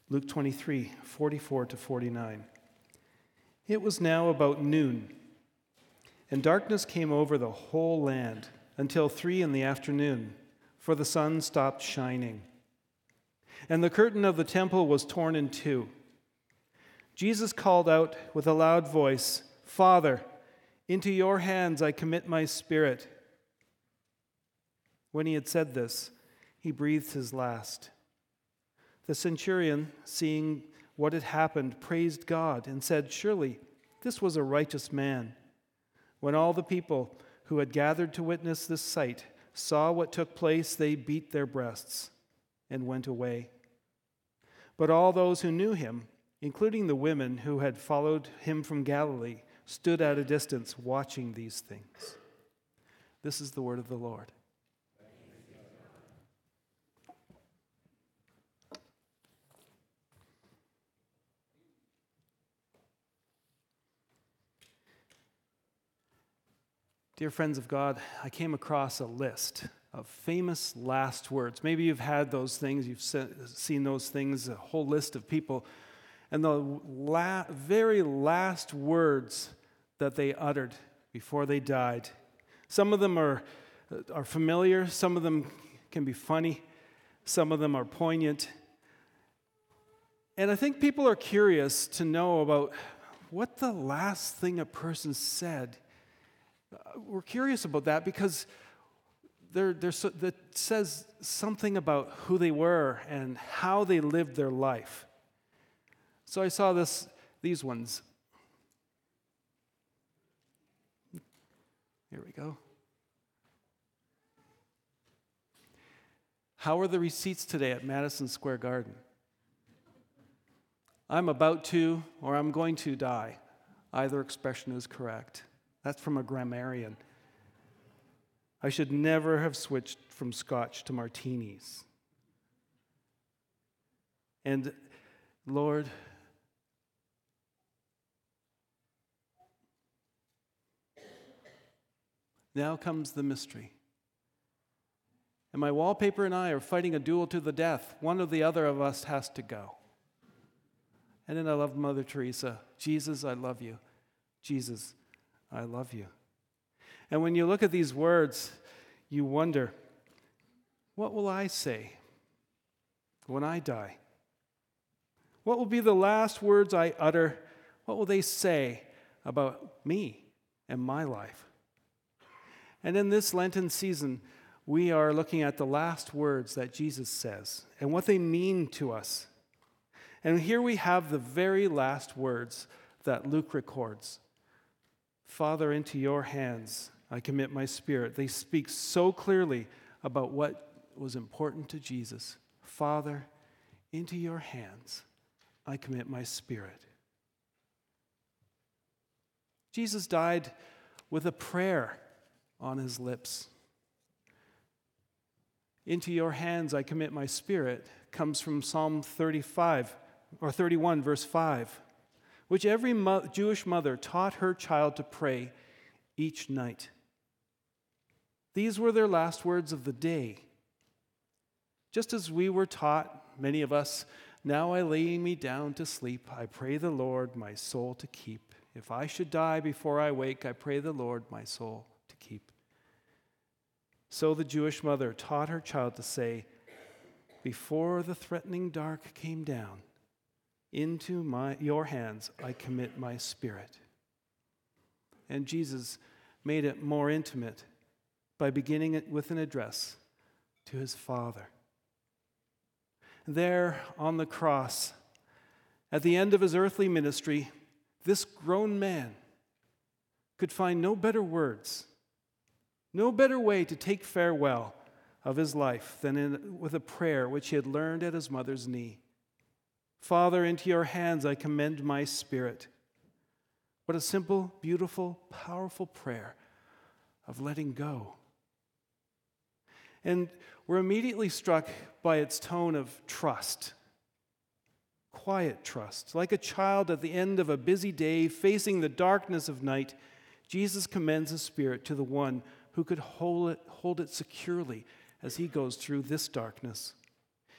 Luke 23, 44 to 49. It was now about noon, and darkness came over the whole land until 3 p.m, for the sun stopped shining. And the curtain of the temple was torn in two. Jesus called out with a loud voice, "Father, into your hands I commit my spirit." When he had said this, he breathed his last. The centurion, seeing what had happened, praised God and said, "Surely this was a righteous man." When all the people who had gathered to witness this sight saw what took place, they beat their breasts and went away. But all those who knew him, including the women who had followed him from Galilee, stood at a distance watching these things. This is the word of the Lord. Dear friends of God, I came across a list of famous last words. Maybe you've had those things, you've seen those things, a whole list of people. And the very last words that they uttered before they died. Some of them are familiar, some of them can be funny, some of them are poignant. And I think people are curious to know about what the last thing a person said. We're curious about that because that says something about who they were and how they lived their life. So I saw these ones. Here we go. How are the receipts today at Madison Square Garden? I'm about to, or I'm going to die. Either expression is correct. That's from a grammarian. I should never have switched from scotch to martinis. And Lord, now comes the mystery. And my wallpaper and I are fighting a duel to the death. One or the other of us has to go. And then I love Mother Teresa. Jesus, I love you. Jesus, I love you. And when you look at these words, you wonder, what will I say when I die? What will be the last words I utter? What will they say about me and my life? And in this Lenten season, we are looking at the last words that Jesus says and what they mean to us. And here we have the very last words that Luke records. Father, into your hands I commit my spirit. They speak so clearly about what was important to Jesus. Father, into your hands I commit my spirit. Jesus died with a prayer on his lips. Into your hands I commit my spirit comes from Psalm 31, verse 5, which every Jewish mother taught her child to pray each night. These were their last words of the day. Just as we were taught, many of us, now I lay me down to sleep, I pray the Lord my soul to keep. If I should die before I wake, I pray the Lord my soul to keep. So the Jewish mother taught her child to say, before the threatening dark came down, into your hands I commit my spirit. And Jesus made it more intimate by beginning it with an address to his Father. There on the cross, at the end of his earthly ministry, this grown man could find no better words, no better way to take farewell of his life than with a prayer which he had learned at his mother's knee. Father, into your hands I commend my spirit. What a simple, beautiful, powerful prayer of letting go. And we're immediately struck by its tone of trust. Quiet trust. Like a child at the end of a busy day facing the darkness of night, Jesus commends his spirit to the one who could hold it securely as he goes through this darkness.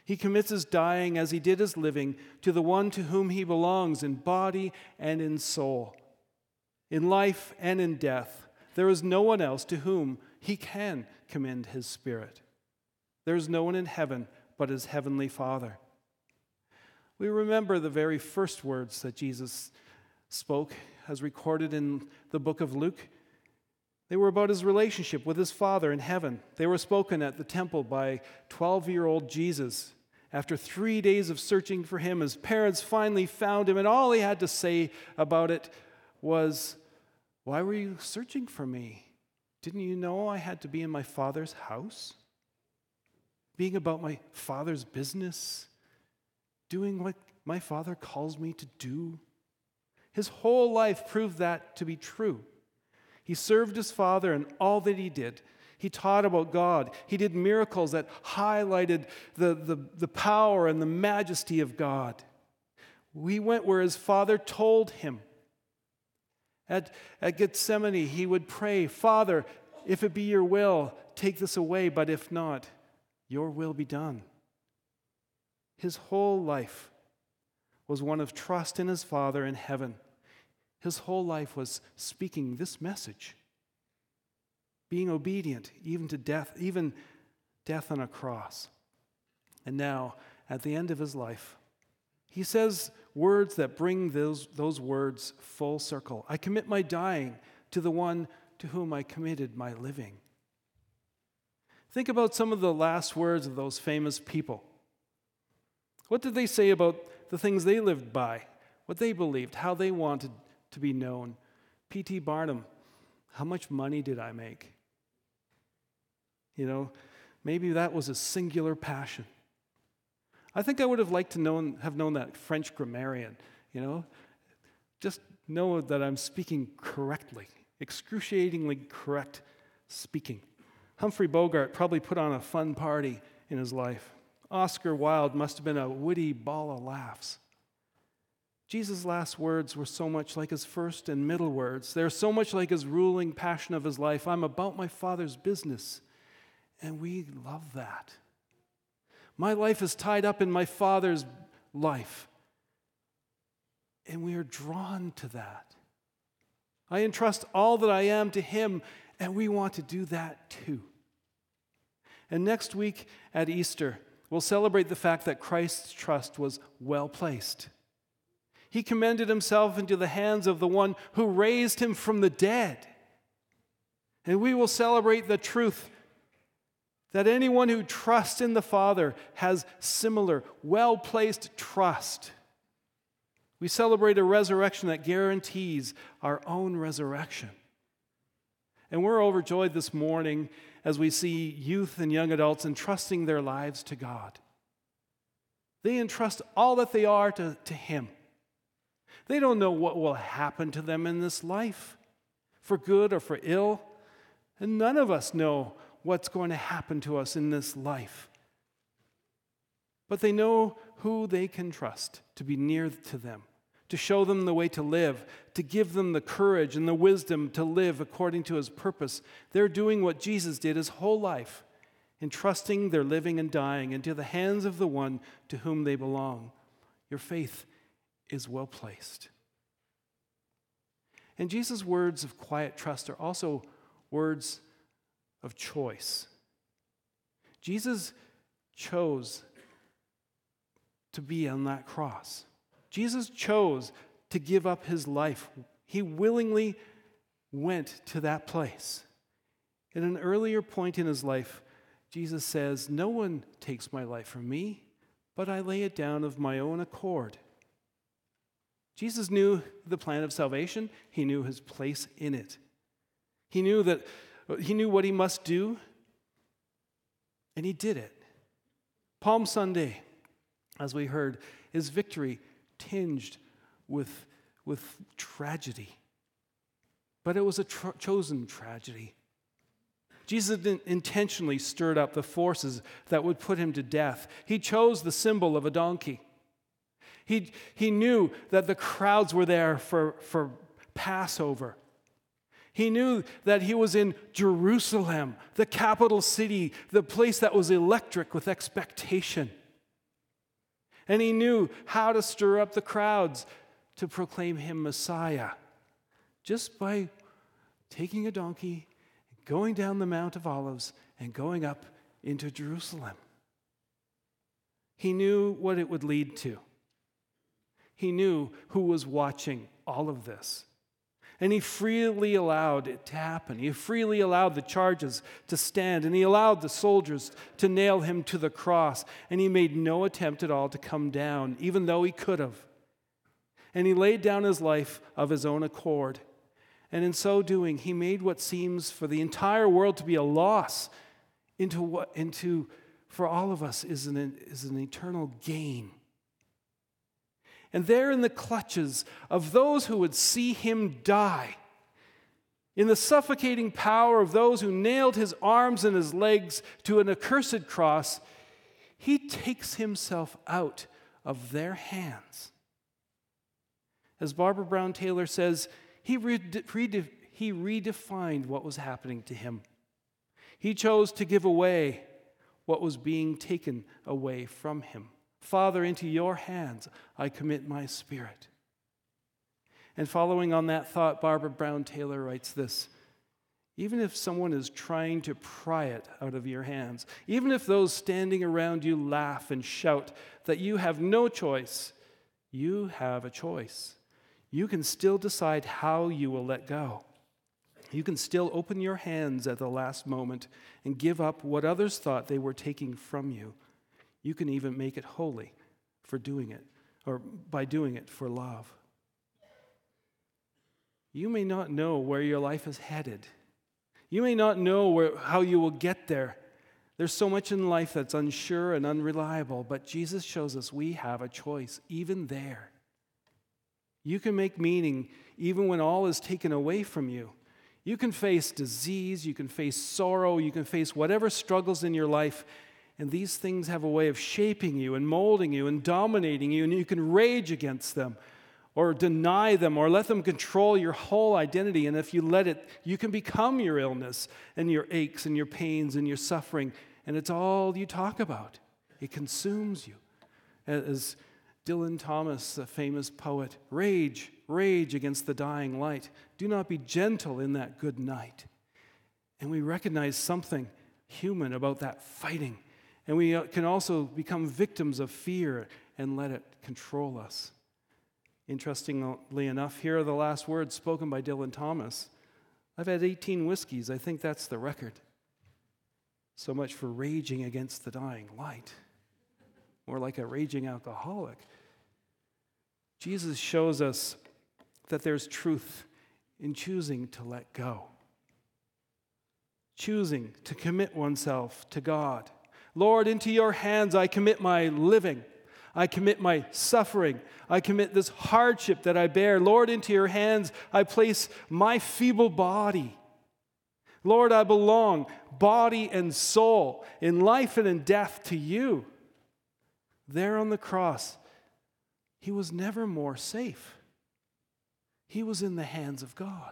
He commits his dying as he did his living to the one to whom he belongs in body and in soul. In life and in death, there is no one else to whom he can commend his spirit. There is no one in heaven but his heavenly Father. We remember the very first words that Jesus spoke, as recorded in the book of Luke. They were about his relationship with his Father in heaven. They were spoken at the temple by 12-year-old Jesus. After 3 days of searching for him, his parents finally found him, and all he had to say about it was, "Why were you searching for me? Didn't you know I had to be in my Father's house? Being about my Father's business? Doing what my Father calls me to do?" His whole life proved that to be true. He served his Father in all that he did. He taught about God. He did miracles that highlighted the power and the majesty of God. He went where his Father told him. At Gethsemane, he would pray, "Father, if it be your will, take this away, but if not, your will be done." His whole life was one of trust in his Father in heaven. His whole life was speaking this message, being obedient even to death, even death on a cross. And now, at the end of his life, he says words that bring those words full circle. "I commit my dying to the one to whom I committed my living." Think about some of the last words of those famous people. What did they say about the things they lived by, what they believed, how they wanted to be known? P.T. Barnum, "How much money did I make?" Maybe that was a singular passion. I think I would have liked to have known that French grammarian, just know that I'm speaking correctly, excruciatingly correct speaking. Humphrey Bogart probably put on a fun party in his life. Oscar Wilde must have been a witty ball of laughs. Jesus' last words were so much like his first and middle words. They're so much like his ruling passion of his life. "I'm about my Father's business." And we love that. My life is tied up in my Father's life. And we are drawn to that. I entrust all that I am to him, and we want to do that too. And next week at Easter, we'll celebrate the fact that Christ's trust was well placed. He commended himself into the hands of the one who raised him from the dead. And we will celebrate the truth that anyone who trusts in the Father has similar, well-placed trust. We celebrate a resurrection that guarantees our own resurrection. And we're overjoyed this morning as we see youth and young adults entrusting their lives to God. They entrust all that they are to him. They don't know what will happen to them in this life, for good or for ill. And none of us know what's going to happen to us in this life. But they know who they can trust to be near to them, to show them the way to live, to give them the courage and the wisdom to live according to his purpose. They're doing what Jesus did his whole life, entrusting their living and dying into the hands of the one to whom they belong. Your faith is well placed. And Jesus' words of quiet trust are also words of choice. Jesus chose to be on that cross. Jesus chose to give up his life. He willingly went to that place. At an earlier point in his life, Jesus says, "No one takes my life from me, but I lay it down of my own accord." Jesus knew the plan of salvation. He knew his place in it. He knew what he must do, and he did it. Palm Sunday, as we heard, is victory tinged with tragedy. But it was a chosen tragedy. Jesus didn't intentionally stir up the forces that would put him to death. He chose the symbol of a donkey. He knew that the crowds were there for Passover. He knew that he was in Jerusalem, the capital city, the place that was electric with expectation. And he knew how to stir up the crowds to proclaim him Messiah just by taking a donkey, going down the Mount of Olives, and going up into Jerusalem. He knew what it would lead to. He knew who was watching all of this. And he freely allowed it to happen. He freely allowed the charges to stand, and he allowed the soldiers to nail him to the cross. And he made no attempt at all to come down, even though he could have. And he laid down his life of his own accord. And in so doing, he made what seems for the entire world to be a loss into for all of us is an eternal gain. And there in the clutches of those who would see him die, in the suffocating power of those who nailed his arms and his legs to an accursed cross, he takes himself out of their hands. As Barbara Brown Taylor says, he redefined what was happening to him. He chose to give away what was being taken away from him. Father, into your hands I commit my spirit. And following on that thought, Barbara Brown Taylor writes this: even if someone is trying to pry it out of your hands, even if those standing around you laugh and shout that you have no choice, you have a choice. You can still decide how you will let go. You can still open your hands at the last moment and give up what others thought they were taking from you. You can even make it holy for doing it, or by doing it for love. You may not know where your life is headed. You may not know how you will get there. There's so much in life that's unsure and unreliable, but Jesus shows us we have a choice, even there. You can make meaning even when all is taken away from you. You can face disease, you can face sorrow, you can face whatever struggles in your life, and these things have a way of shaping you and molding you and dominating you, and you can rage against them or deny them or let them control your whole identity. And if you let it, you can become your illness and your aches and your pains and your suffering, and it's all you talk about. It consumes you. As Dylan Thomas, the famous poet, rage against the dying light. Do not be gentle in that good night. And we recognize something human about that fighting. And we can also become victims of fear and let it control us. Interestingly enough, here are the last words spoken by Dylan Thomas. I've had 18 whiskeys. I think that's the record. So much for raging against the dying light. More like a raging alcoholic. Jesus shows us that there's truth in choosing to let go. Choosing to commit oneself to God. Lord, into your hands I commit my living. I commit my suffering. I commit this hardship that I bear. Lord, into your hands I place my feeble body. Lord, I belong, body and soul, in life and in death to you. There on the cross, he was never more safe. He was in the hands of God.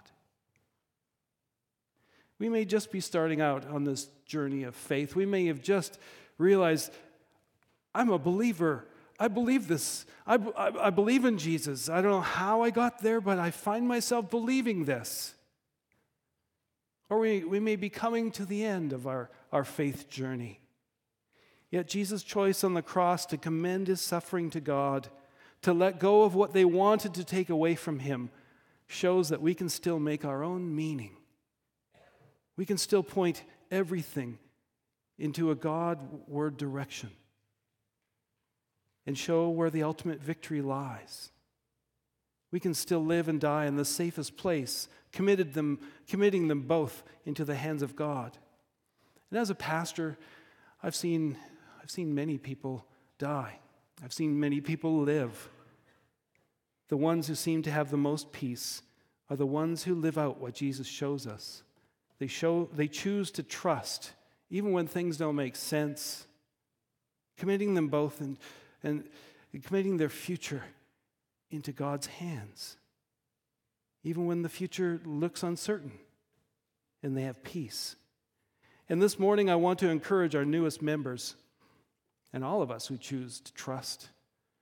We may just be starting out on this journey of faith. We may have just realized, I'm a believer. I believe this. I believe in Jesus. I don't know how I got there, but I find myself believing this. Or we may be coming to the end of our faith journey. Yet Jesus' choice on the cross to commend his suffering to God, to let go of what they wanted to take away from him, shows that we can still make our own meaning. We can still point everything into a God-word direction and show where the ultimate victory lies. We can still live and die in the safest place, committing them both into the hands of God. And as a pastor, I've seen many people die. I've seen many people live. The ones who seem to have the most peace are the ones who live out what Jesus shows us. They choose to trust, even when things don't make sense, committing them both and committing their future into God's hands, even when the future looks uncertain, and they have peace. And this morning, I want to encourage our newest members and all of us who choose to trust,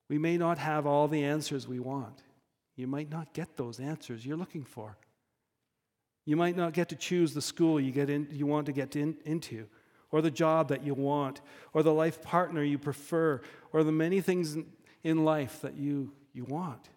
We may not have all the answers we want. You might not get those answers you're looking for. You might not get to choose the school you want to get into, or the job that you want, or the life partner you prefer, or the many things in life that you want.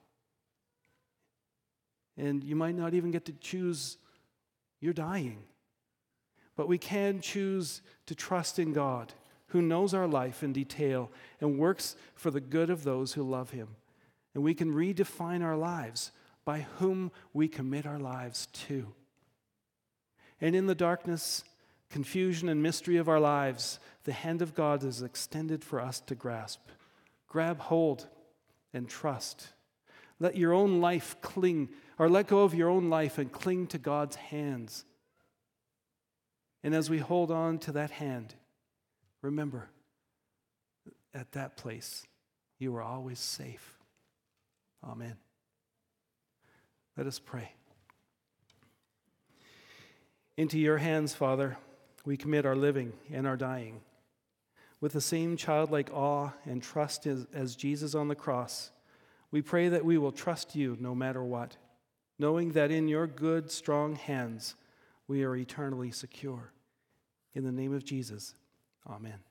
And you might not even get to choose your dying. But we can choose to trust in God, who knows our life in detail and works for the good of those who love him. And we can redefine our lives by whom we commit our lives to. And in the darkness, confusion, and mystery of our lives, the hand of God is extended for us to grasp. Grab hold and trust. Let your own life let go of your own life and cling to God's hands. And as we hold on to that hand, remember, at that place, you are always safe. Amen. Let us pray. Into your hands, Father, we commit our living and our dying. With the same childlike awe and trust as Jesus on the cross, we pray that we will trust you no matter what, knowing that in your good, strong hands we are eternally secure. In the name of Jesus, amen.